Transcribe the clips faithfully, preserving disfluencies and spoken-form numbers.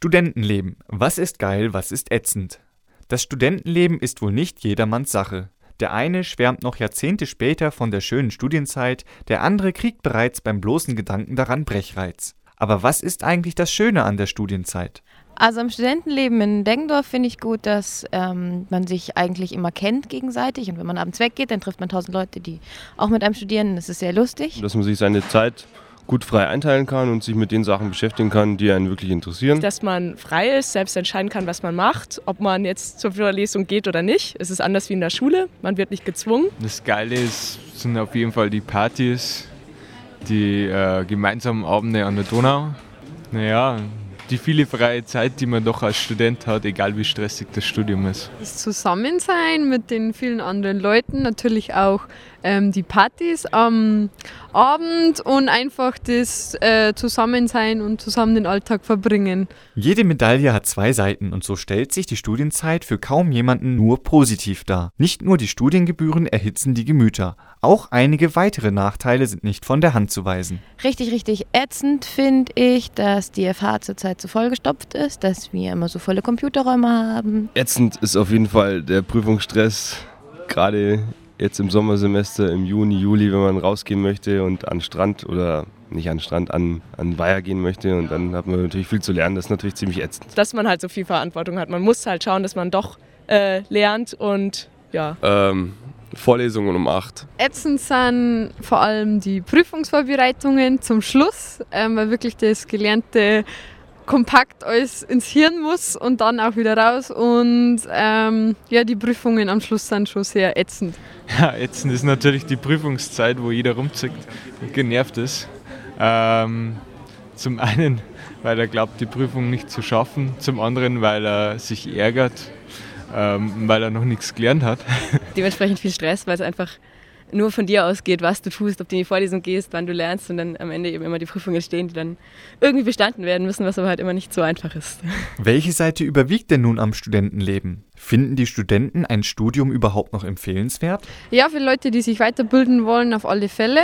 Studentenleben. Was ist geil, was ist ätzend? Das Studentenleben ist wohl nicht jedermanns Sache. Der eine schwärmt noch Jahrzehnte später von der schönen Studienzeit, der andere kriegt bereits beim bloßen Gedanken daran Brechreiz. Aber was ist eigentlich das Schöne an der Studienzeit? Also im Studentenleben in Deggendorf finde ich gut, dass ähm, man sich eigentlich immer kennt gegenseitig. Und wenn man abends weggeht, dann trifft man tausend Leute, die auch mit einem studieren. Das ist sehr lustig. Dass man sich seine Zeit gut frei einteilen kann und sich mit den Sachen beschäftigen kann, die einen wirklich interessieren. Dass man frei ist, selbst entscheiden kann, was man macht, ob man jetzt zur Vorlesung geht oder nicht. Es ist anders wie in der Schule, man wird nicht gezwungen. Das Geile ist, sind auf jeden Fall die Partys, die äh, gemeinsamen Abende an der Donau. Naja, die viele freie Zeit, die man doch als Student hat, egal wie stressig das Studium ist. Das Zusammensein mit den vielen anderen Leuten, natürlich auch ähm, die Partys am Abend und einfach das äh, Zusammensein und zusammen den Alltag verbringen. Jede Medaille hat zwei Seiten und so stellt sich die Studienzeit für kaum jemanden nur positiv dar. Nicht nur die Studiengebühren erhitzen die Gemüter, auch einige weitere Nachteile sind nicht von der Hand zu weisen. Richtig, richtig ätzend finde ich, dass die F H zurzeit so vollgestopft ist, dass wir immer so volle Computerräume haben. Ätzend ist auf jeden Fall der Prüfungsstress, gerade jetzt im Sommersemester, im Juni, Juli, wenn man rausgehen möchte und an den Strand oder nicht an den Strand, an, an den Weiher gehen möchte und dann hat man natürlich viel zu lernen, das ist natürlich ziemlich ätzend. Dass man halt so viel Verantwortung hat, man muss halt schauen, dass man doch äh, lernt und ja. Ähm, Vorlesungen um acht. Ätzend sind vor allem die Prüfungsvorbereitungen zum Schluss, ähm, weil wirklich das Gelernte kompakt alles ins Hirn muss und dann auch wieder raus und ähm, ja, die Prüfungen am Schluss sind schon sehr ätzend. Ja, ätzend ist natürlich die Prüfungszeit, wo jeder rumzickt und genervt ist. Ähm, zum einen, weil er glaubt, die Prüfung nicht zu schaffen, zum anderen, weil er sich ärgert, ähm, weil er noch nichts gelernt hat. Dementsprechend viel Stress, weil es einfach nur von dir ausgeht, was du tust, ob du in die Vorlesung gehst, wann du lernst und dann am Ende eben immer die Prüfungen stehen, die dann irgendwie bestanden werden müssen, was aber halt immer nicht so einfach ist. Welche Seite überwiegt denn nun am Studentenleben? Finden die Studenten ein Studium überhaupt noch empfehlenswert? Ja, für Leute, die sich weiterbilden wollen, auf alle Fälle.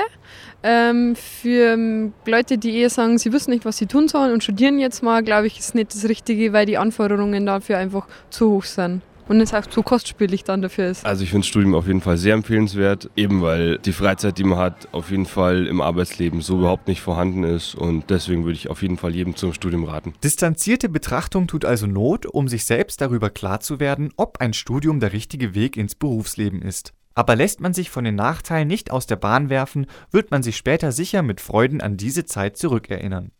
Ähm, für Leute, die eher sagen, sie wissen nicht, was sie tun sollen und studieren jetzt mal, glaube ich, ist nicht das Richtige, weil die Anforderungen dafür einfach zu hoch sind. Und es auch zu kostspielig dann dafür ist. Also ich finde das Studium auf jeden Fall sehr empfehlenswert, eben weil die Freizeit, die man hat, auf jeden Fall im Arbeitsleben so überhaupt nicht vorhanden ist und deswegen würde ich auf jeden Fall jedem zum Studium raten. Distanzierte Betrachtung tut also Not, um sich selbst darüber klar zu werden, ob ein Studium der richtige Weg ins Berufsleben ist. Aber lässt man sich von den Nachteilen nicht aus der Bahn werfen, wird man sich später sicher mit Freuden an diese Zeit zurückerinnern.